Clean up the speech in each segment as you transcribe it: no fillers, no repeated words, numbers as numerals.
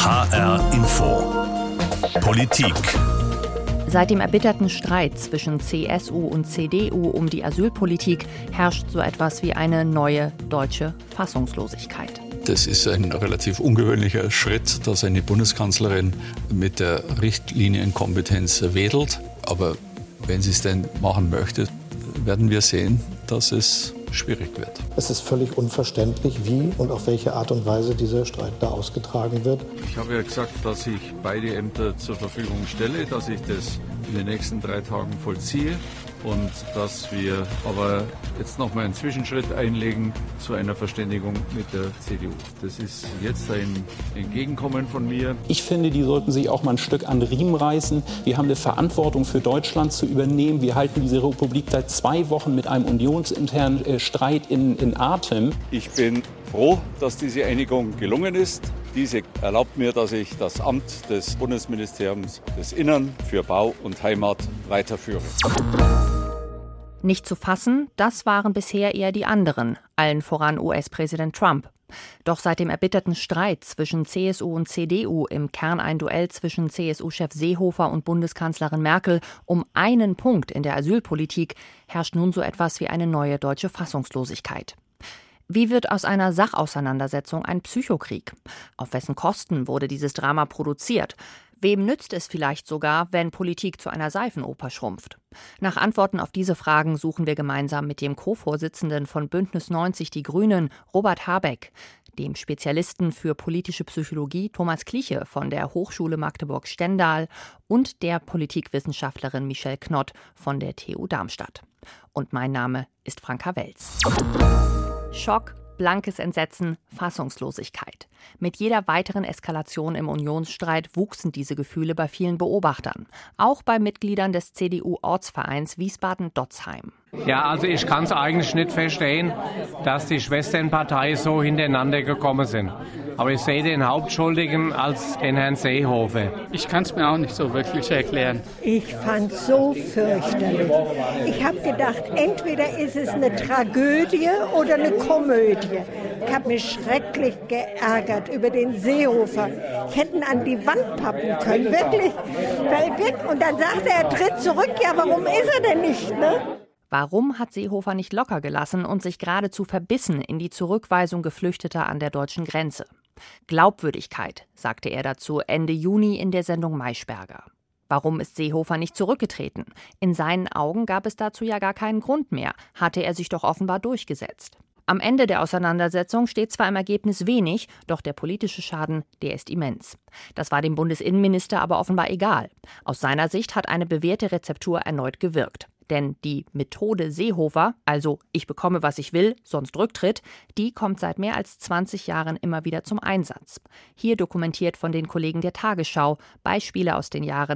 HR Info. Politik. Seit dem erbitterten Streit zwischen CSU und CDU um die Asylpolitik herrscht so etwas wie eine neue deutsche Fassungslosigkeit. Das ist ein relativ ungewöhnlicher Schritt, dass eine Bundeskanzlerin mit der Richtlinienkompetenz wedelt. Aber wenn sie es denn machen möchte, werden wir sehen, dass es schwierig wird. Es ist völlig unverständlich, wie und auf welche Art und Weise dieser Streit da ausgetragen wird. Ich habe ja gesagt, dass ich beide Ämter zur Verfügung stelle, dass ich das in den nächsten 3 Tagen vollziehe und dass wir aber jetzt nochmal einen Zwischenschritt einlegen zu einer Verständigung mit der CDU. Das ist jetzt ein Entgegenkommen von mir. Ich finde, die sollten sich auch mal ein Stück an den Riemen reißen. Wir haben eine Verantwortung für Deutschland zu übernehmen. Wir halten diese Republik seit 2 Wochen mit einem unionsinternen Streit in Atem. Ich bin froh, dass diese Einigung gelungen ist. Diese erlaubt mir, dass ich das Amt des Bundesministeriums des Innern für Bau und Heimat weiterführe. Nicht zu fassen, das waren bisher eher die anderen, allen voran US-Präsident Trump. Doch seit dem erbitterten Streit zwischen CSU und CDU, im Kern ein Duell zwischen CSU-Chef Seehofer und Bundeskanzlerin Merkel um einen Punkt in der Asylpolitik, herrscht nun so etwas wie eine neue deutsche Fassungslosigkeit. Wie wird aus einer Sachauseinandersetzung ein Psychokrieg? Auf wessen Kosten wurde dieses Drama produziert? Wem nützt es vielleicht sogar, wenn Politik zu einer Seifenoper schrumpft? Nach Antworten auf diese Fragen suchen wir gemeinsam mit dem Co-Vorsitzenden von Bündnis 90 Die Grünen, Robert Habeck, dem Spezialisten für politische Psychologie Thomas Kliche von der Hochschule Magdeburg-Stendal und der Politikwissenschaftlerin Michelle Knott von der TU Darmstadt. Und mein Name ist Franka Welz. Schock, blankes Entsetzen, Fassungslosigkeit. Mit jeder weiteren Eskalation im Unionsstreit wuchsen diese Gefühle bei vielen Beobachtern. Auch bei Mitgliedern des CDU-Ortsvereins Wiesbaden-Dotzheim. Ja, also ich kann es eigentlich nicht verstehen, dass die Schwesternparteien so hintereinander gekommen sind. Aber ich sehe den Hauptschuldigen als den Herrn Seehofer. Ich kann es mir auch nicht so wirklich erklären. Ich fand es so fürchterlich. Ich habe gedacht, entweder ist es eine Tragödie oder eine Komödie. Ich habe mich schrecklich geärgert über den Seehofer. Ich hätte ihn an die Wand pappen können, wirklich. Und dann sagte er tritt zurück. Ja, warum ist er denn nicht, ne? Warum hat Seehofer nicht locker gelassen und sich geradezu verbissen in die Zurückweisung Geflüchteter an der deutschen Grenze? Glaubwürdigkeit, sagte er dazu Ende Juni in der Sendung Maischberger. Warum ist Seehofer nicht zurückgetreten? In seinen Augen gab es dazu ja gar keinen Grund mehr, hatte er sich doch offenbar durchgesetzt. Am Ende der Auseinandersetzung steht zwar im Ergebnis wenig, doch der politische Schaden, der ist immens. Das war dem Bundesinnenminister aber offenbar egal. Aus seiner Sicht hat eine bewährte Rezeptur erneut gewirkt. Denn die Methode Seehofer, also ich bekomme, was ich will, sonst Rücktritt, die kommt seit mehr als 20 Jahren immer wieder zum Einsatz. Hier dokumentiert von den Kollegen der Tagesschau Beispiele aus den Jahren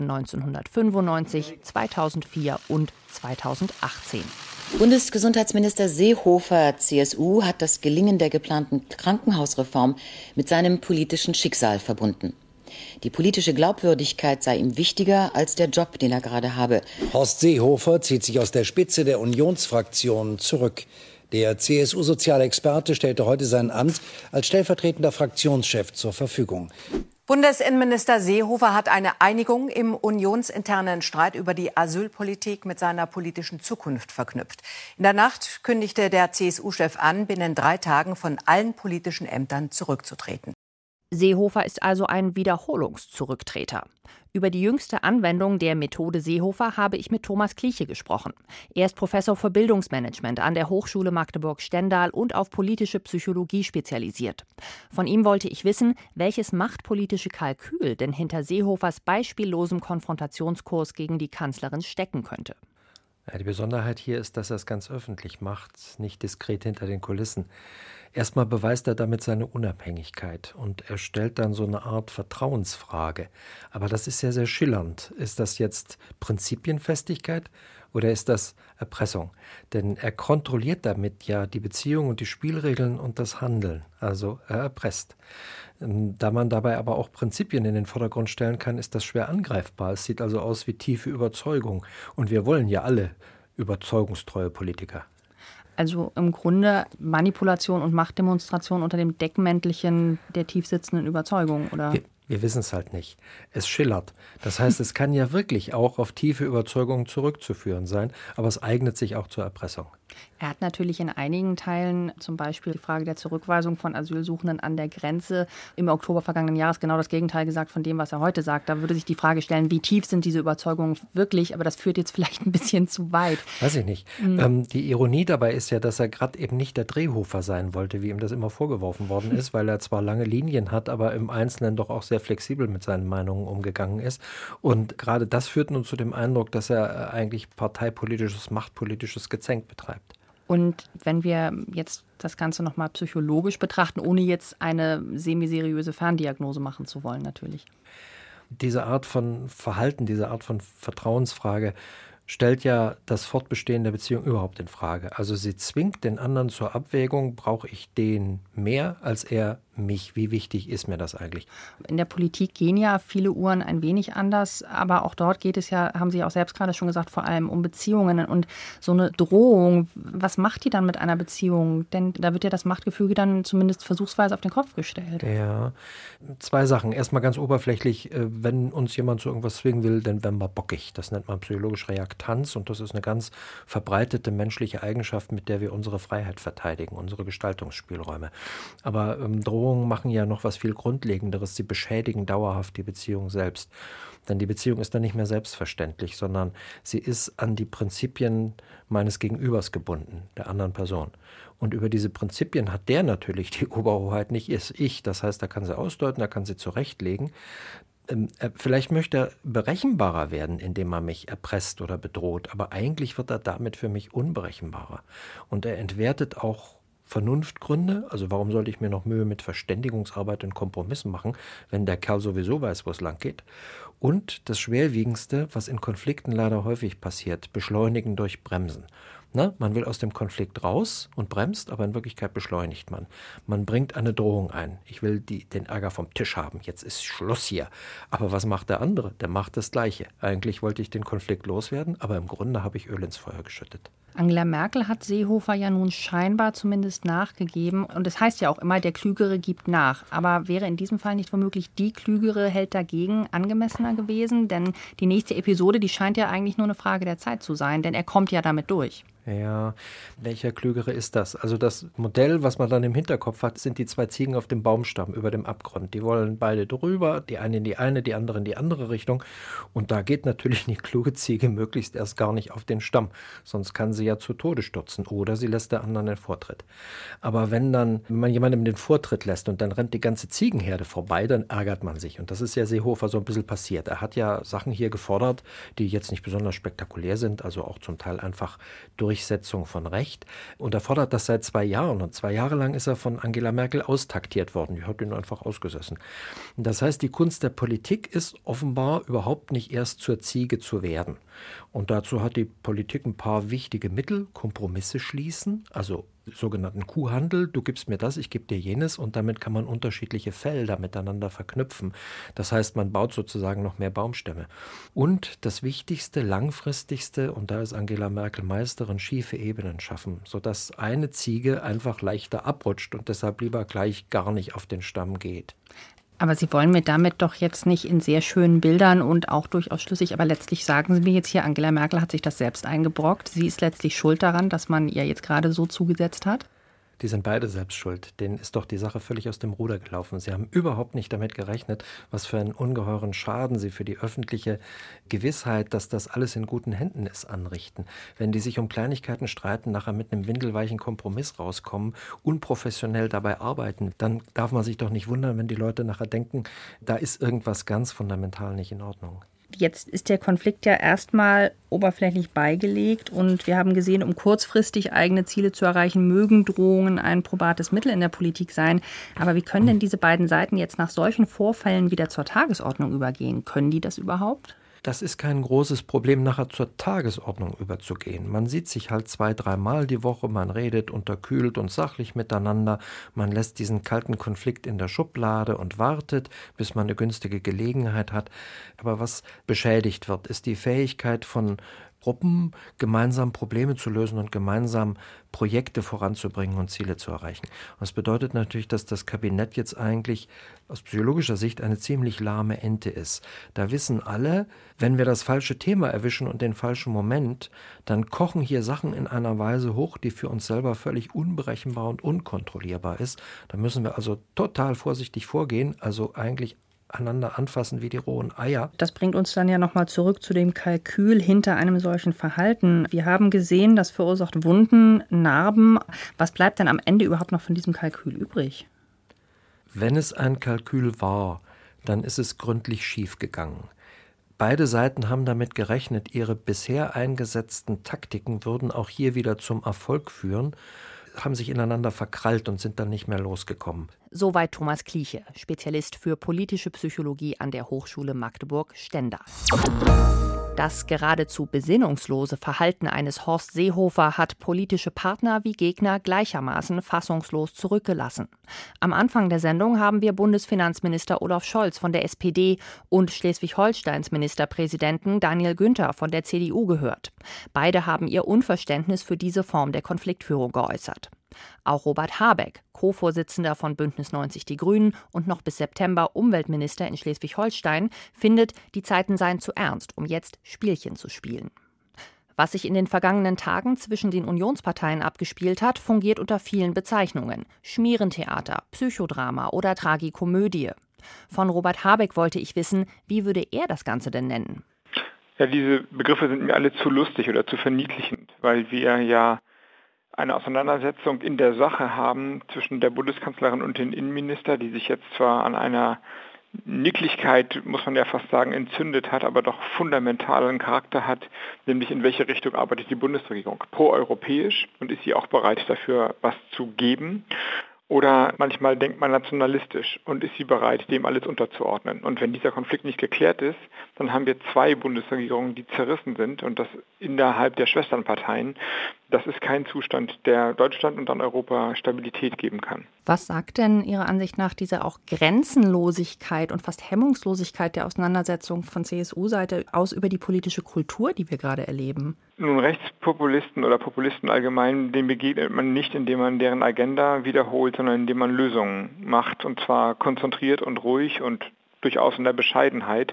1995, 2004 und 2018. Bundesgesundheitsminister Seehofer, CSU, hat das Gelingen der geplanten Krankenhausreform mit seinem politischen Schicksal verbunden. Die politische Glaubwürdigkeit sei ihm wichtiger als der Job, den er gerade habe. Horst Seehofer zieht sich aus der Spitze der Unionsfraktion zurück. Der CSU-Sozialexperte stellte heute sein Amt als stellvertretender Fraktionschef zur Verfügung. Bundesinnenminister Seehofer hat eine Einigung im unionsinternen Streit über die Asylpolitik mit seiner politischen Zukunft verknüpft. In der Nacht kündigte der CSU-Chef an, binnen 3 Tagen von allen politischen Ämtern zurückzutreten. Seehofer ist also ein Wiederholungszurücktreter. Über die jüngste Anwendung der Methode Seehofer habe ich mit Thomas Kliche gesprochen. Er ist Professor für Bildungsmanagement an der Hochschule Magdeburg-Stendal und auf politische Psychologie spezialisiert. Von ihm wollte ich wissen, welches machtpolitische Kalkül denn hinter Seehofers beispiellosem Konfrontationskurs gegen die Kanzlerin stecken könnte. Ja, die Besonderheit hier ist, dass er es ganz öffentlich macht, nicht diskret hinter den Kulissen. Erstmal beweist er damit seine Unabhängigkeit und er stellt dann so eine Art Vertrauensfrage. Aber das ist sehr, sehr schillernd. Ist das jetzt Prinzipienfestigkeit oder ist das Erpressung? Denn er kontrolliert damit ja die Beziehung und die Spielregeln und das Handeln. Also er erpresst. Da man dabei aber auch Prinzipien in den Vordergrund stellen kann, ist das schwer angreifbar. Es sieht also aus wie tiefe Überzeugung. Und wir wollen ja alle überzeugungstreue Politiker. Also im Grunde Manipulation und Machtdemonstration unter dem Deckmäntelchen der tiefsitzenden Überzeugung, oder? Wir wissen es halt nicht. Es schillert. Das heißt, es kann ja wirklich auch auf tiefe Überzeugungen zurückzuführen sein, aber es eignet sich auch zur Erpressung. Er hat natürlich in einigen Teilen, zum Beispiel die Frage der Zurückweisung von Asylsuchenden an der Grenze im Oktober vergangenen Jahres, genau das Gegenteil gesagt von dem, was er heute sagt. Da würde sich die Frage stellen, wie tief sind diese Überzeugungen wirklich? Aber das führt jetzt vielleicht ein bisschen zu weit. Weiß ich nicht. Die Ironie dabei ist ja, dass er gerade eben nicht der Drehhofer sein wollte, wie ihm das immer vorgeworfen worden ist, weil er zwar lange Linien hat, aber im Einzelnen doch auch sehr flexibel mit seinen Meinungen umgegangen ist. Und gerade das führt nun zu dem Eindruck, dass er eigentlich parteipolitisches, machtpolitisches Gezänk betreibt. Und wenn wir jetzt das Ganze nochmal psychologisch betrachten, ohne jetzt eine semiseriöse Ferndiagnose machen zu wollen, natürlich. Diese Art von Verhalten, diese Art von Vertrauensfrage stellt ja das Fortbestehen der Beziehung überhaupt in Frage. Also sie zwingt den anderen zur Abwägung, brauche ich den mehr als er mich? Wie wichtig ist mir das eigentlich? In der Politik gehen ja viele Uhren ein wenig anders, aber auch dort geht es ja, haben Sie auch selbst gerade schon gesagt, vor allem um Beziehungen und so eine Drohung. Was macht die dann mit einer Beziehung? Denn da wird ja das Machtgefüge dann zumindest versuchsweise auf den Kopf gestellt. Ja, 2 Sachen. Erstmal ganz oberflächlich, wenn uns jemand zu irgendwas zwingen will, dann werden wir bockig. Das nennt man psychologisch Reaktanz und das ist eine ganz verbreitete menschliche Eigenschaft, mit der wir unsere Freiheit verteidigen, unsere Gestaltungsspielräume. Aber Drohungen machen ja noch was viel Grundlegenderes. Sie beschädigen dauerhaft die Beziehung selbst. Denn die Beziehung ist dann nicht mehr selbstverständlich, sondern sie ist an die Prinzipien meines Gegenübers gebunden, der anderen Person. Und über diese Prinzipien hat der natürlich die Oberhoheit, nicht ich. Das heißt, er kann sie ausdeuten, er kann sie zurechtlegen. Vielleicht möchte er berechenbarer werden, indem er mich erpresst oder bedroht, aber eigentlich wird er damit für mich unberechenbarer. Und er entwertet auch Vernunftgründe, also warum sollte ich mir noch Mühe mit Verständigungsarbeit und Kompromissen machen, wenn der Kerl sowieso weiß, wo es lang geht. Und das Schwerwiegendste, was in Konflikten leider häufig passiert, beschleunigen durch Bremsen. Man will aus dem Konflikt raus und bremst, aber in Wirklichkeit beschleunigt man. Man bringt eine Drohung ein. Ich will den Ärger vom Tisch haben. Jetzt ist Schluss hier. Aber was macht der andere? Der macht das Gleiche. Eigentlich wollte ich den Konflikt loswerden, aber im Grunde habe ich Öl ins Feuer geschüttet. Angela Merkel hat Seehofer ja nun scheinbar zumindest nachgegeben. Und es heißt ja auch immer, der Klügere gibt nach. Aber wäre in diesem Fall nicht womöglich die Klügere hält dagegen angemessener gewesen? Denn die nächste Episode, die scheint ja eigentlich nur eine Frage der Zeit zu sein. Denn er kommt ja damit durch. Ja, welcher Klügere ist das? Also das Modell, was man dann im Hinterkopf hat, sind die 2 Ziegen auf dem Baumstamm über dem Abgrund. Die wollen beide drüber, die eine in die eine, die andere in die andere Richtung. Und da geht natürlich die kluge Ziege möglichst erst gar nicht auf den Stamm. Sonst kann sie ja zu Tode stürzen oder sie lässt der anderen den Vortritt. Aber wenn man jemandem den Vortritt lässt und dann rennt die ganze Ziegenherde vorbei, dann ärgert man sich. Und das ist ja Seehofer so ein bisschen passiert. Er hat ja Sachen hier gefordert, die jetzt nicht besonders spektakulär sind, also auch zum Teil einfach Durchsetzung von Recht. Und er fordert das seit 2 Jahren. Und 2 Jahre lang ist er von Angela Merkel austaktiert worden. Die hat ihn einfach ausgesessen. Und das heißt, die Kunst der Politik ist offenbar überhaupt nicht erst zur Ziege zu werden. Und dazu hat die Politik ein paar wichtige Mittel. Kompromisse schließen, also sogenannten Kuhhandel. Du gibst mir das, ich gebe dir jenes. Und damit kann man unterschiedliche Felder miteinander verknüpfen. Das heißt, man baut sozusagen noch mehr Baumstämme. Und das Wichtigste, langfristigste, und da ist Angela Merkel Meisterin, schiefe Ebenen schaffen, sodass eine Ziege einfach leichter abrutscht und deshalb lieber gleich gar nicht auf den Stamm geht. Aber Sie wollen mir damit doch jetzt nicht in sehr schönen Bildern und auch durchaus schlüssig, aber letztlich sagen Sie mir jetzt hier, Angela Merkel hat sich das selbst eingebrockt. Sie ist letztlich schuld daran, dass man ihr jetzt gerade so zugesetzt hat? Die sind beide selbst schuld. Denen ist doch die Sache völlig aus dem Ruder gelaufen. Sie haben überhaupt nicht damit gerechnet, was für einen ungeheuren Schaden sie für die öffentliche Gewissheit, dass das alles in guten Händen ist, anrichten. Wenn die sich um Kleinigkeiten streiten, nachher mit einem windelweichen Kompromiss rauskommen, unprofessionell dabei arbeiten, dann darf man sich doch nicht wundern, wenn die Leute nachher denken, da ist irgendwas ganz fundamental nicht in Ordnung. Jetzt ist der Konflikt ja erstmal oberflächlich beigelegt und wir haben gesehen, um kurzfristig eigene Ziele zu erreichen, mögen Drohungen ein probates Mittel in der Politik sein. Aber wie können denn diese beiden Seiten jetzt nach solchen Vorfällen wieder zur Tagesordnung übergehen? Können die das überhaupt? Das ist kein großes Problem, nachher zur Tagesordnung überzugehen. Man sieht sich halt 2-3 Mal die Woche, man redet unterkühlt und sachlich miteinander, man lässt diesen kalten Konflikt in der Schublade und wartet, bis man eine günstige Gelegenheit hat. Aber was beschädigt wird, ist die Fähigkeit von Gruppen, gemeinsam Probleme zu lösen und gemeinsam Projekte voranzubringen und Ziele zu erreichen. Und das bedeutet natürlich, dass das Kabinett jetzt eigentlich aus psychologischer Sicht eine ziemlich lahme Ente ist. Da wissen alle, wenn wir das falsche Thema erwischen und den falschen Moment, dann kochen hier Sachen in einer Weise hoch, die für uns selber völlig unberechenbar und unkontrollierbar ist. Da müssen wir also total vorsichtig vorgehen, also eigentlich einander anfassen wie die rohen Eier. Das bringt uns dann ja nochmal zurück zu dem Kalkül hinter einem solchen Verhalten. Wir haben gesehen, das verursacht Wunden, Narben. Was bleibt denn am Ende überhaupt noch von diesem Kalkül übrig? Wenn es ein Kalkül war, dann ist es gründlich schiefgegangen. Beide Seiten haben damit gerechnet, ihre bisher eingesetzten Taktiken würden auch hier wieder zum Erfolg führen, haben sich ineinander verkrallt und sind dann nicht mehr losgekommen. Soweit Thomas Kliche, Spezialist für politische Psychologie an der Hochschule Magdeburg-Stendal. Das geradezu besinnungslose Verhalten eines Horst Seehofer hat politische Partner wie Gegner gleichermaßen fassungslos zurückgelassen. Am Anfang der Sendung haben wir Bundesfinanzminister Olaf Scholz von der SPD und Schleswig-Holsteins Ministerpräsidenten Daniel Günther von der CDU gehört. Beide haben ihr Unverständnis für diese Form der Konfliktführung geäußert. Auch Robert Habeck, Co-Vorsitzender von Bündnis 90 Die Grünen und noch bis September Umweltminister in Schleswig-Holstein, findet, die Zeiten seien zu ernst, um jetzt Spielchen zu spielen. Was sich in den vergangenen Tagen zwischen den Unionsparteien abgespielt hat, fungiert unter vielen Bezeichnungen. Schmierentheater, Psychodrama oder Tragikomödie. Von Robert Habeck wollte ich wissen, wie würde er das Ganze denn nennen? Ja, diese Begriffe sind mir alle zu lustig oder zu verniedlichend, weil wir ja eine Auseinandersetzung in der Sache haben zwischen der Bundeskanzlerin und dem Innenminister, die sich jetzt zwar an einer Nicklichkeit, muss man ja fast sagen, entzündet hat, aber doch fundamentalen Charakter hat, nämlich in welche Richtung arbeitet die Bundesregierung? Proeuropäisch und ist sie auch bereit dafür, was zu geben? Oder manchmal denkt man nationalistisch und ist sie bereit, dem alles unterzuordnen. Und wenn dieser Konflikt nicht geklärt ist, dann haben wir zwei Bundesregierungen, die zerrissen sind und das innerhalb der Schwesternparteien. Das ist kein Zustand, der Deutschland und dann Europa Stabilität geben kann. Was sagt denn Ihrer Ansicht nach diese auch Grenzenlosigkeit und fast Hemmungslosigkeit der Auseinandersetzung von CSU-Seite aus über die politische Kultur, die wir gerade erleben? Nun, Rechtspopulisten oder Populisten allgemein, denen begegnet man nicht, indem man deren Agenda wiederholt, sondern indem man Lösungen macht, und zwar konzentriert und ruhig und durchaus in der Bescheidenheit.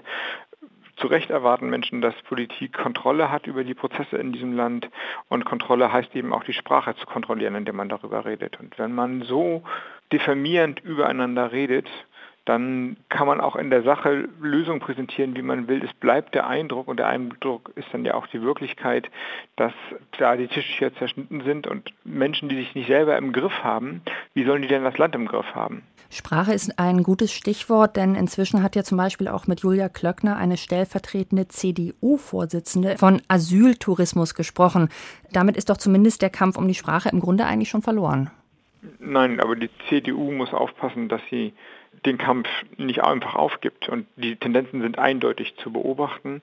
Zu Recht erwarten Menschen, dass Politik Kontrolle hat über die Prozesse in diesem Land, und Kontrolle heißt eben auch die Sprache zu kontrollieren, indem man darüber redet. Und wenn man so diffamierend übereinander redet, dann kann man auch in der Sache Lösungen präsentieren, wie man will. Es bleibt der Eindruck, und der Eindruck ist dann ja auch die Wirklichkeit, dass da die Tische hier zerschnitten sind und Menschen, die sich nicht selber im Griff haben, wie sollen die denn das Land im Griff haben? Sprache ist ein gutes Stichwort, denn inzwischen hat ja zum Beispiel auch mit Julia Klöckner eine stellvertretende CDU-Vorsitzende von Asyltourismus gesprochen. Damit ist doch zumindest der Kampf um die Sprache im Grunde eigentlich schon verloren. Nein, aber die CDU muss aufpassen, dass sie den Kampf nicht einfach aufgibt. Und die Tendenzen sind eindeutig zu beobachten.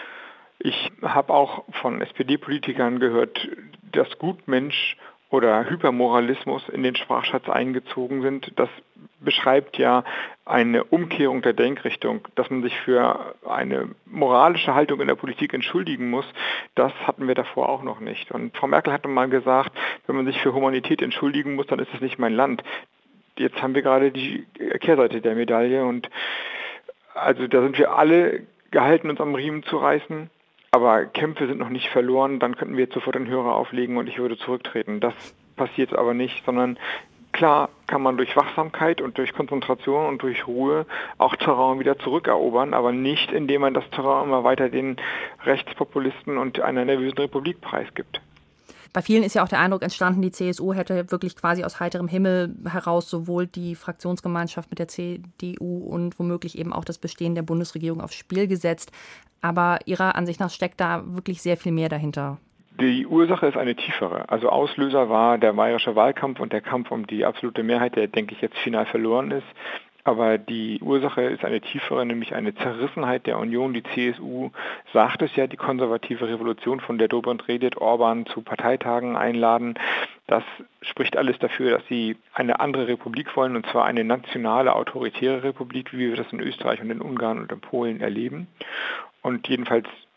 Ich habe auch von SPD-Politikern gehört, dass Gutmensch oder Hypermoralismus in den Sprachschatz eingezogen sind. Das beschreibt ja eine Umkehrung der Denkrichtung, dass man sich für eine moralische Haltung in der Politik entschuldigen muss. Das hatten wir davor auch noch nicht. Und Frau Merkel hatte mal gesagt, wenn man sich für Humanität entschuldigen muss, dann ist es nicht mein Land. Jetzt haben wir gerade die Kehrseite der Medaille, und also da sind wir alle gehalten, uns am Riemen zu reißen. Aber Kämpfe sind noch nicht verloren, dann könnten wir jetzt sofort den Hörer auflegen und ich würde zurücktreten. Das passiert aber nicht, sondern klar kann man durch Wachsamkeit und durch Konzentration und durch Ruhe auch Terrain wieder zurückerobern, aber nicht, indem man das Terrain immer weiter den Rechtspopulisten und einer nervösen Republik preisgibt. Bei vielen ist ja auch der Eindruck entstanden, die CSU hätte wirklich quasi aus heiterem Himmel heraus sowohl die Fraktionsgemeinschaft mit der CDU und womöglich eben auch das Bestehen der Bundesregierung aufs Spiel gesetzt. Aber Ihrer Ansicht nach steckt da wirklich sehr viel mehr dahinter. Die Ursache ist eine tiefere. Also Auslöser war der bayerische Wahlkampf und der Kampf um die absolute Mehrheit, der, denke ich, jetzt final verloren ist. Aber die Ursache ist eine tiefere, nämlich eine Zerrissenheit der Union. Die CSU sagt es ja, die konservative Revolution, von der Dobrindt redet, Orban zu Parteitagen einladen. Das spricht alles dafür, dass sie eine andere Republik wollen, und zwar eine nationale, autoritäre Republik, wie wir das in Österreich und in Ungarn und in Polen erleben. Und jedenfalls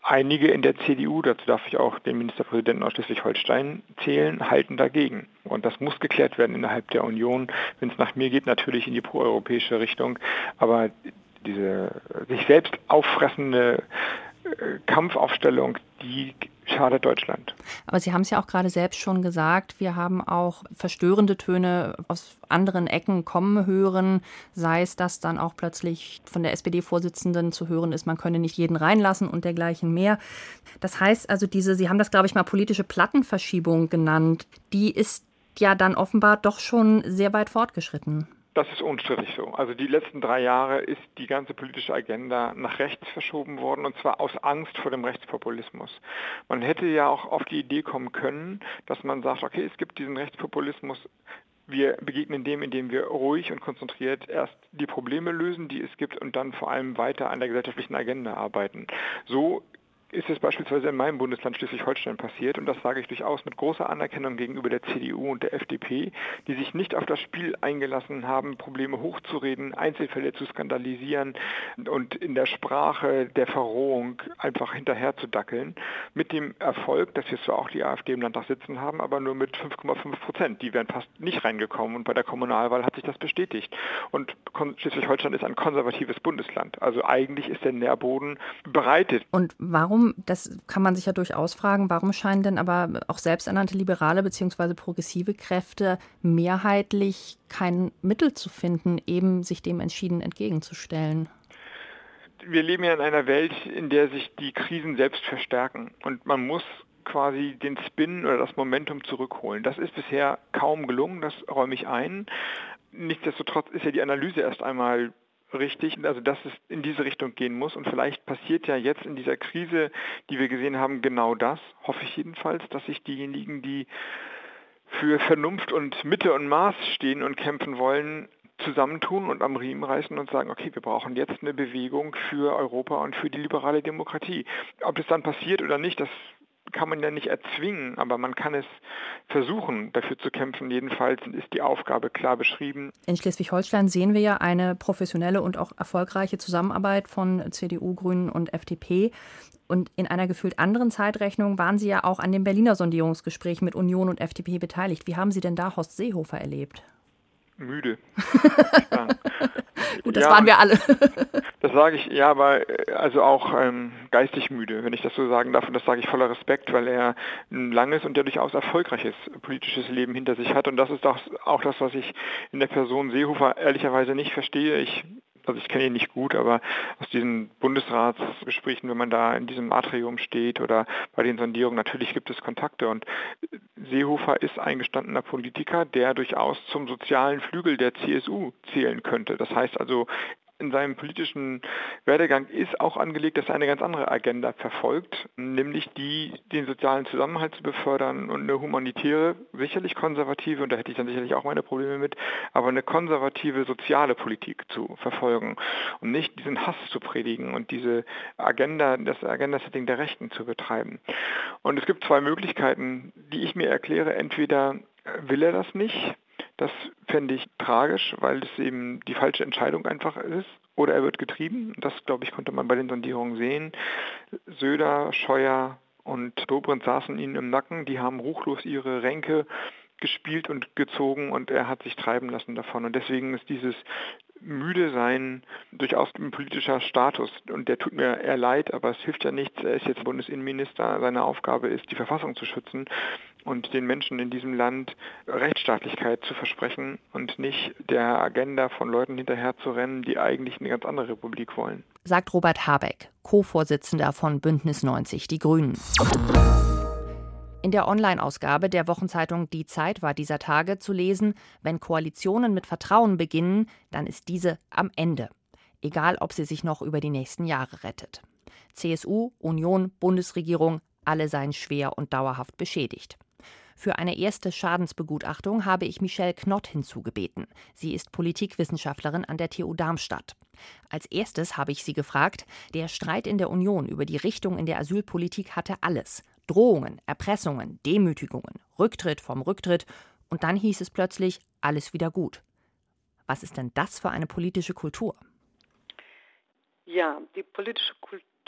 Einige in der CDU, dazu darf ich auch den Ministerpräsidenten aus Schleswig-Holstein zählen, halten dagegen. Und das muss geklärt werden innerhalb der Union. Wenn es nach mir geht, natürlich in die proeuropäische Richtung. Aber diese sich selbst auffressende Kampfaufstellung, die schadet Deutschland. Aber Sie haben es ja auch gerade selbst schon gesagt, wir haben auch verstörende Töne aus anderen Ecken kommen hören, sei es, dass dann auch plötzlich von der SPD-Vorsitzenden zu hören ist, man könne nicht jeden reinlassen und dergleichen mehr. Das heißt also, Sie haben das, glaube ich, mal politische Plattenverschiebung genannt, die ist ja dann offenbar doch schon sehr weit fortgeschritten. Das ist unstrittig so. Also die letzten 3 Jahre ist die ganze politische Agenda nach rechts verschoben worden, und zwar aus Angst vor dem Rechtspopulismus. Man hätte ja auch auf die Idee kommen können, dass man sagt, okay, es gibt diesen Rechtspopulismus, wir begegnen dem, indem wir ruhig und konzentriert erst die Probleme lösen, die es gibt, und dann vor allem weiter an der gesellschaftlichen Agenda arbeiten. So ist es beispielsweise in meinem Bundesland Schleswig-Holstein passiert, und das sage ich durchaus mit großer Anerkennung gegenüber der CDU und der FDP, die sich nicht auf das Spiel eingelassen haben, Probleme hochzureden, Einzelfälle zu skandalisieren und in der Sprache der Verrohung einfach hinterher zu dackeln, mit dem Erfolg, dass wir zwar auch die AfD im Landtag sitzen haben, aber nur mit 5,5%. Die wären fast nicht reingekommen, und bei der Kommunalwahl hat sich das bestätigt. Und Schleswig-Holstein ist ein konservatives Bundesland, also eigentlich ist der Nährboden bereitet. Und warum, das kann man sich ja durchaus fragen, warum scheinen denn aber auch selbsternannte liberale bzw. progressive Kräfte mehrheitlich kein Mittel zu finden, eben sich dem entschieden entgegenzustellen? Wir leben ja in einer Welt, in der sich die Krisen selbst verstärken, und man muss quasi den Spin oder das Momentum zurückholen. Das ist bisher kaum gelungen, das räume ich ein. Nichtsdestotrotz ist ja die Analyse erst einmal richtig, also dass es in diese Richtung gehen muss, und vielleicht passiert ja jetzt in dieser Krise, die wir gesehen haben, genau das, hoffe ich jedenfalls, dass sich diejenigen, die für Vernunft und Mitte und Maß stehen und kämpfen wollen, zusammentun und am Riemen reißen und sagen, okay, wir brauchen jetzt eine Bewegung für Europa und für die liberale Demokratie. Ob das dann passiert oder nicht, das kann man ja nicht erzwingen, aber man kann es versuchen, dafür zu kämpfen. Jedenfalls ist die Aufgabe klar beschrieben. In Schleswig-Holstein sehen wir ja eine professionelle und auch erfolgreiche Zusammenarbeit von CDU, Grünen und FDP. Und in einer gefühlt anderen Zeitrechnung waren Sie ja auch an dem Berliner Sondierungsgespräch mit Union und FDP beteiligt. Wie haben Sie denn da Horst Seehofer erlebt? Müde. Gut, das waren wir alle. Das sage ich, ja, aber also auch geistig müde, wenn ich das so sagen darf. Und das sage ich voller Respekt, weil er ein langes und ja durchaus erfolgreiches politisches Leben hinter sich hat. Und das ist auch das, was ich in der Person Seehofer ehrlicherweise nicht verstehe. Ich kenne ihn nicht gut, aber aus diesen Bundesratsgesprächen, wenn man da in diesem Atrium steht oder bei den Sondierungen, natürlich gibt es Kontakte. Und Seehofer ist ein gestandener Politiker, der durchaus zum sozialen Flügel der CSU zählen könnte. Das heißt also, in seinem politischen Werdegang ist auch angelegt, dass er eine ganz andere Agenda verfolgt, nämlich den sozialen Zusammenhalt zu befördern und eine humanitäre, sicherlich konservative, und da hätte ich dann sicherlich auch meine Probleme mit, aber eine konservative soziale Politik zu verfolgen und nicht diesen Hass zu predigen und diese Agenda, das Agenda-Setting der Rechten zu betreiben. Und es gibt 2 Möglichkeiten, die ich mir erkläre. Entweder will er das nicht. Das fände ich tragisch, weil es eben die falsche Entscheidung einfach ist. Oder er wird getrieben. Das, glaube ich, konnte man bei den Sondierungen sehen. Söder, Scheuer und Dobrindt saßen ihnen im Nacken. Die haben ruchlos ihre Ränke gespielt und gezogen, und er hat sich treiben lassen davon. Und deswegen ist dieses müde sein durchaus ein politischer Status, und der tut mir eher leid, aber es hilft ja nichts. Er ist jetzt Bundesinnenminister, seine Aufgabe ist, die Verfassung zu schützen und den Menschen in diesem Land Rechtsstaatlichkeit zu versprechen und nicht der Agenda von Leuten hinterher zu rennen, die eigentlich eine ganz andere Republik wollen. Sagt Robert Habeck, Co-Vorsitzender von Bündnis 90, die Grünen. In der Online-Ausgabe der Wochenzeitung Die Zeit war dieser Tage zu lesen: Wenn Koalitionen mit Vertrauen beginnen, dann ist diese am Ende. Egal, ob sie sich noch über die nächsten Jahre rettet. CSU, Union, Bundesregierung, alle seien schwer und dauerhaft beschädigt. Für eine erste Schadensbegutachtung habe ich Michelle Knott hinzugebeten. Sie ist Politikwissenschaftlerin an der TU Darmstadt. Als erstes habe ich sie gefragt: Der Streit in der Union über die Richtung in der Asylpolitik hatte alles. Drohungen, Erpressungen, Demütigungen, Rücktritt vom Rücktritt, und dann hieß es plötzlich, alles wieder gut. Was ist denn das für eine politische Kultur? Ja, die politische Kultur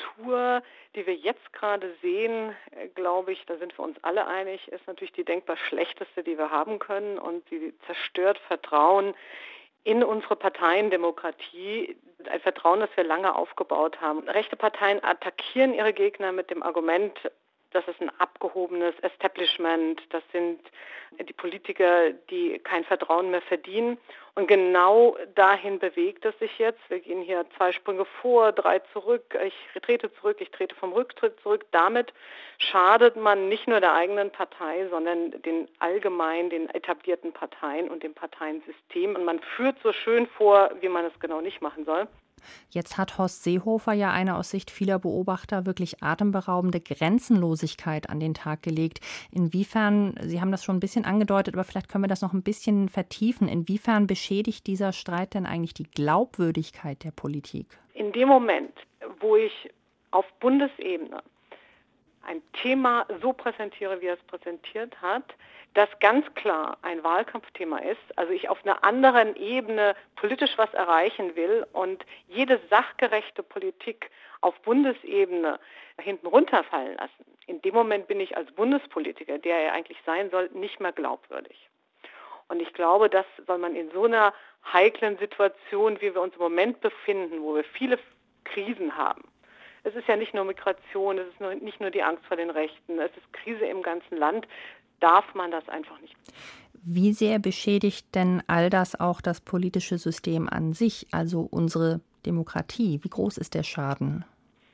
Struktur, die wir jetzt gerade sehen, glaube ich, da sind wir uns alle einig, ist natürlich die denkbar schlechteste, die wir haben können und sie zerstört Vertrauen in unsere Parteiendemokratie, ein Vertrauen, das wir lange aufgebaut haben. Rechte Parteien attackieren ihre Gegner mit dem Argument, das ist ein abgehobenes Establishment, das sind die Politiker, die kein Vertrauen mehr verdienen. Und genau dahin bewegt es sich jetzt. Wir gehen hier 2 Sprünge vor, 3 zurück, ich trete vom Rücktritt zurück. Damit schadet man nicht nur der eigenen Partei, sondern den etablierten Parteien und dem Parteiensystem. Und man führt so schön vor, wie man es genau nicht machen soll. Jetzt hat Horst Seehofer ja eine aus Sicht vieler Beobachter wirklich atemberaubende Grenzenlosigkeit an den Tag gelegt. Inwiefern, Sie haben das schon ein bisschen angedeutet, aber vielleicht können wir das noch ein bisschen vertiefen. Inwiefern beschädigt dieser Streit denn eigentlich die Glaubwürdigkeit der Politik? In dem Moment, wo ich auf Bundesebene ein Thema so präsentiere, wie er es präsentiert hat, das ganz klar ein Wahlkampfthema ist, also ich auf einer anderen Ebene politisch was erreichen will und jede sachgerechte Politik auf Bundesebene hinten runterfallen lassen. In dem Moment bin ich als Bundespolitiker, der er eigentlich sein soll, nicht mehr glaubwürdig. Und ich glaube, das soll man in so einer heiklen Situation, wie wir uns im Moment befinden, wo wir viele Krisen haben. Es ist ja nicht nur Migration, es ist nicht nur die Angst vor den Rechten, es ist Krise im ganzen Land. Darf man das einfach nicht. Wie sehr beschädigt denn all das auch das politische System an sich, also unsere Demokratie? Wie groß ist der Schaden?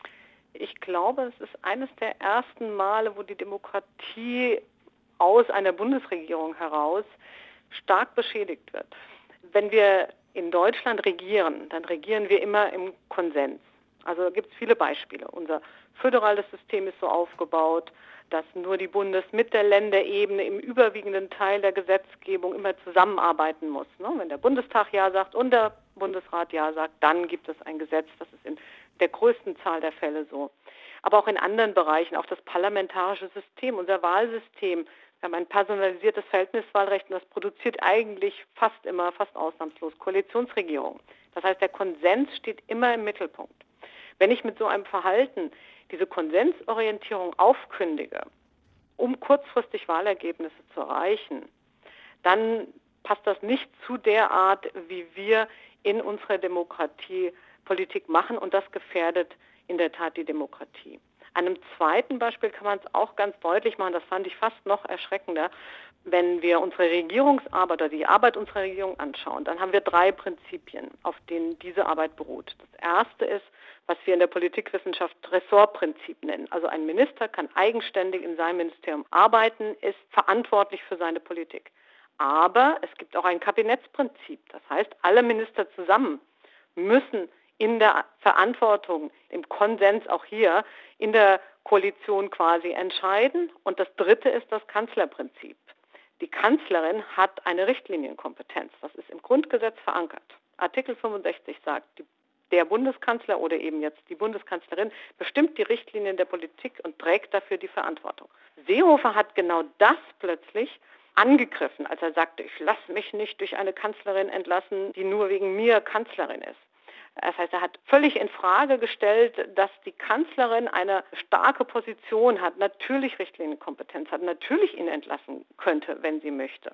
Ich glaube, es ist eines der ersten Male, wo die Demokratie aus einer Bundesregierung heraus stark beschädigt wird. Wenn wir in Deutschland regieren, dann regieren wir immer im Konsens. Also gibt es viele Beispiele. Unser föderales System ist so aufgebaut, dass nur die mit der Länderebene im überwiegenden Teil der Gesetzgebung immer zusammenarbeiten muss. Wenn der Bundestag Ja sagt und der Bundesrat Ja sagt, dann gibt es ein Gesetz. Das ist in der größten Zahl der Fälle so. Aber auch in anderen Bereichen, auch das parlamentarische System, unser Wahlsystem. Wir haben ein personalisiertes Verhältniswahlrecht und das produziert eigentlich fast ausnahmslos Koalitionsregierungen. Das heißt, der Konsens steht immer im Mittelpunkt. Wenn ich mit so einem Verhalten diese Konsensorientierung aufkündige, um kurzfristig Wahlergebnisse zu erreichen, dann passt das nicht zu der Art, wie wir in unserer Demokratie Politik machen und das gefährdet in der Tat die Demokratie. An einem zweiten Beispiel kann man es auch ganz deutlich machen, das fand ich fast noch erschreckender. Wenn wir unsere Regierungsarbeit oder die Arbeit unserer Regierung anschauen, dann haben wir 3 Prinzipien, auf denen diese Arbeit beruht. Das erste ist, was wir in der Politikwissenschaft Ressortprinzip nennen. Also ein Minister kann eigenständig in seinem Ministerium arbeiten, ist verantwortlich für seine Politik. Aber es gibt auch ein Kabinettsprinzip. Das heißt, alle Minister zusammen müssen in der Verantwortung, im Konsens auch hier, in der Koalition quasi entscheiden. Und das dritte ist das Kanzlerprinzip. Die Kanzlerin hat eine Richtlinienkompetenz. Das ist im Grundgesetz verankert. Artikel 65 sagt, der Bundeskanzler oder eben jetzt die Bundeskanzlerin bestimmt die Richtlinien der Politik und trägt dafür die Verantwortung. Seehofer hat genau das plötzlich angegriffen, als er sagte, ich lasse mich nicht durch eine Kanzlerin entlassen, die nur wegen mir Kanzlerin ist. Das heißt, er hat völlig in Frage gestellt, dass die Kanzlerin eine starke Position hat, natürlich Richtlinienkompetenz hat, natürlich ihn entlassen könnte, wenn sie möchte.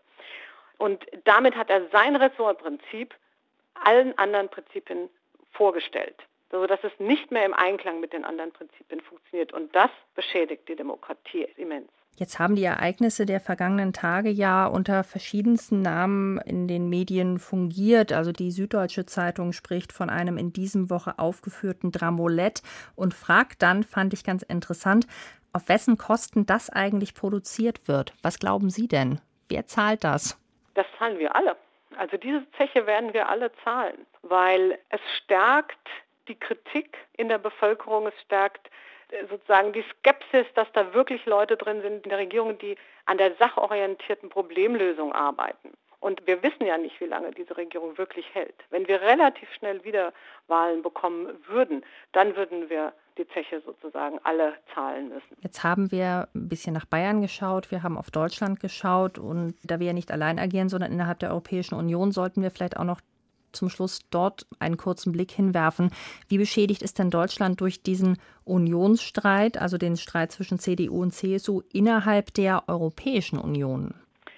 Und damit hat er sein Ressortprinzip allen anderen Prinzipien vorgestellt, sodass es nicht mehr im Einklang mit den anderen Prinzipien funktioniert. Und das beschädigt die Demokratie immens. Jetzt haben die Ereignisse der vergangenen Tage ja unter verschiedensten Namen in den Medien fungiert. Also die Süddeutsche Zeitung spricht von einem in diesem Woche aufgeführten Dramolett und fragt dann, fand ich ganz interessant, auf wessen Kosten das eigentlich produziert wird. Was glauben Sie denn? Wer zahlt das? Das zahlen wir alle. Also diese Zeche werden wir alle zahlen, weil es stärkt die Kritik in der Bevölkerung, es stärkt sozusagen die Skepsis, dass da wirklich Leute drin sind in der Regierung, die an der sachorientierten Problemlösung arbeiten. Und wir wissen ja nicht, wie lange diese Regierung wirklich hält. Wenn wir relativ schnell wieder Wahlen bekommen würden, dann würden wir die Zeche sozusagen alle zahlen müssen. Jetzt haben wir ein bisschen nach Bayern geschaut, wir haben auf Deutschland geschaut und da wir ja nicht allein agieren, sondern innerhalb der Europäischen Union, sollten wir vielleicht auch noch zum Schluss dort einen kurzen Blick hinwerfen. Wie beschädigt ist denn Deutschland durch diesen Unionsstreit, also den Streit zwischen CDU und CSU innerhalb der Europäischen Union?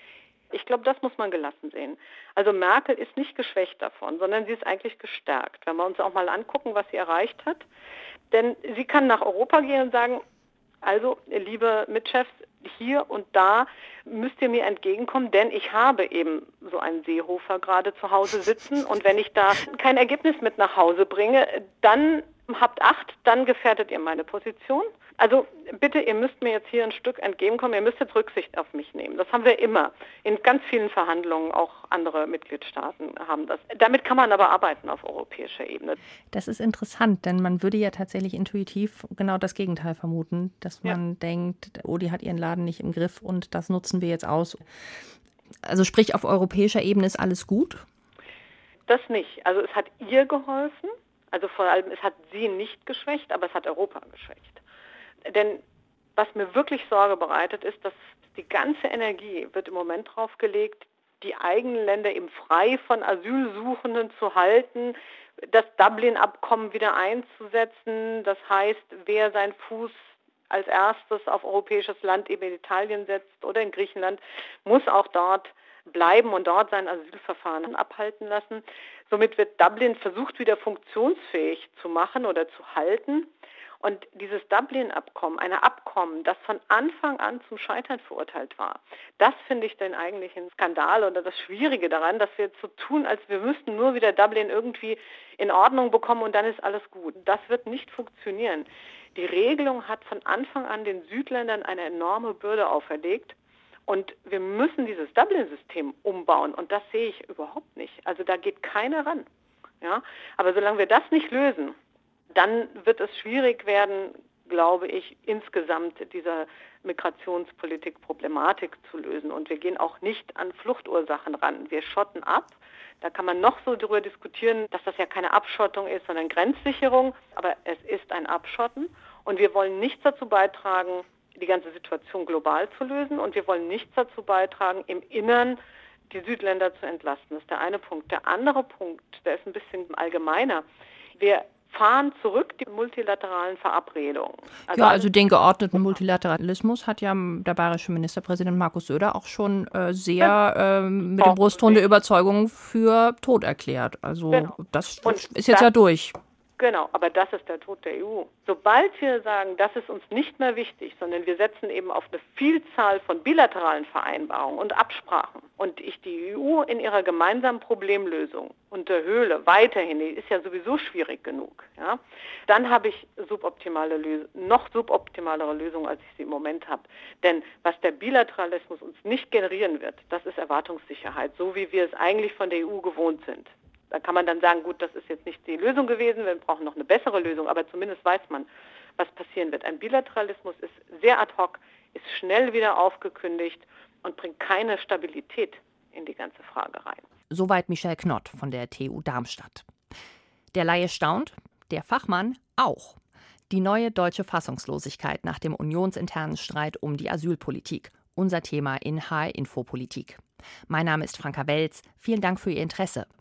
Ich glaube, das muss man gelassen sehen. Also Merkel ist nicht geschwächt davon, sondern sie ist eigentlich gestärkt, wenn wir uns auch mal angucken, was sie erreicht hat. Denn sie kann nach Europa gehen und sagen, also liebe Mitchefs, hier und da müsst ihr mir entgegenkommen, denn ich habe eben so einen Seehofer gerade zu Hause sitzen und wenn ich da kein Ergebnis mit nach Hause bringe, dann habt Acht, dann gefährdet ihr meine Position. Also bitte, ihr müsst mir jetzt hier ein Stück entgegenkommen, ihr müsst jetzt Rücksicht auf mich nehmen. Das haben wir immer. In ganz vielen Verhandlungen, auch andere Mitgliedstaaten haben das. Damit kann man aber arbeiten auf europäischer Ebene. Das ist interessant, denn man würde ja tatsächlich intuitiv genau das Gegenteil vermuten, dass man denkt, oh, die hat ihren Laden nicht im Griff und das nutzen wir jetzt aus. Also sprich, auf europäischer Ebene ist alles gut? Das nicht. Also es hat ihr geholfen. Also vor allem, es hat sie nicht geschwächt, aber es hat Europa geschwächt. Denn was mir wirklich Sorge bereitet, ist, dass die ganze Energie wird im Moment drauf gelegt, die eigenen Länder eben frei von Asylsuchenden zu halten, das Dublin-Abkommen wieder einzusetzen. Das heißt, wer seinen Fuß als erstes auf europäisches Land, eben in Italien setzt oder in Griechenland, muss auch dort bleiben und dort sein Asylverfahren abhalten lassen. Somit wird Dublin versucht, wieder funktionsfähig zu machen oder zu halten. Und dieses Dublin-Abkommen, ein Abkommen, das von Anfang an zum Scheitern verurteilt war, das finde ich den eigentlichen Skandal oder das Schwierige daran, dass wir jetzt so tun, als wir müssten nur wieder Dublin irgendwie in Ordnung bekommen und dann ist alles gut. Das wird nicht funktionieren. Die Regelung hat von Anfang an den Südländern eine enorme Bürde auferlegt. Und wir müssen dieses Dublin-System umbauen und das sehe ich überhaupt nicht. Also da geht keiner ran. Ja? Aber solange wir das nicht lösen, dann wird es schwierig werden, glaube ich, insgesamt dieser Migrationspolitik-Problematik zu lösen. Und wir gehen auch nicht an Fluchtursachen ran. Wir schotten ab. Da kann man noch so darüber diskutieren, dass das ja keine Abschottung ist, sondern Grenzsicherung. Aber es ist ein Abschotten. Und wir wollen nichts dazu beitragen, die ganze Situation global zu lösen. Und wir wollen nichts dazu beitragen, im Innern die Südländer zu entlasten. Das ist der eine Punkt. Der andere Punkt, der ist ein bisschen allgemeiner. Wir fahren zurück die multilateralen Verabredungen. Also den geordneten Multilateralismus hat ja der bayerische Ministerpräsident Markus Söder auch schon sehr mit dem Brustton der Überzeugung für tot erklärt. Also das ist jetzt ja durch. Genau, aber das ist der Tod der EU. Sobald wir sagen, das ist uns nicht mehr wichtig, sondern wir setzen eben auf eine Vielzahl von bilateralen Vereinbarungen und Absprachen und ich die EU in ihrer gemeinsamen Problemlösung unterhöhle, weiterhin, die ist ja sowieso schwierig genug, ja, dann habe ich noch suboptimalere Lösungen, als ich sie im Moment habe. Denn was der Bilateralismus uns nicht generieren wird, das ist Erwartungssicherheit, so wie wir es eigentlich von der EU gewohnt sind. Da kann man dann sagen, gut, das ist jetzt nicht die Lösung gewesen, wir brauchen noch eine bessere Lösung, aber zumindest weiß man, was passieren wird. Ein Bilateralismus ist sehr ad hoc, ist schnell wieder aufgekündigt und bringt keine Stabilität in die ganze Frage rein. Soweit Michelle Knott von der TU Darmstadt. Der Laie staunt, der Fachmann auch. Die neue deutsche Fassungslosigkeit nach dem unionsinternen Streit um die Asylpolitik. Unser Thema in HR Info Politik. Mein Name ist Franka Welz. Vielen Dank für Ihr Interesse.